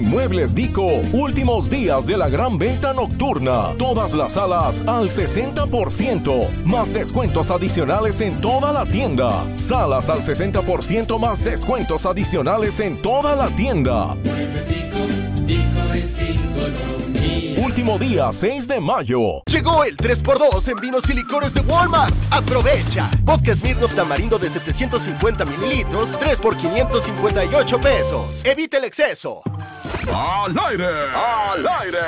Muebles Dico, últimos días de la gran venta nocturna. Todas las salas al 60%, más descuentos adicionales en toda la tienda. Salas al 60% más descuentos adicionales en toda la tienda. Muebles Dico, Dico es economía. Último día, 6 de mayo. Llegó el 3x2 en vinos y licores de Walmart. ¡Aprovecha! Vodka Smirnoff Tamarindo de 750 mililitros, 3 por 558 pesos. Evita el exceso. ¡Al aire! ¡Al aire!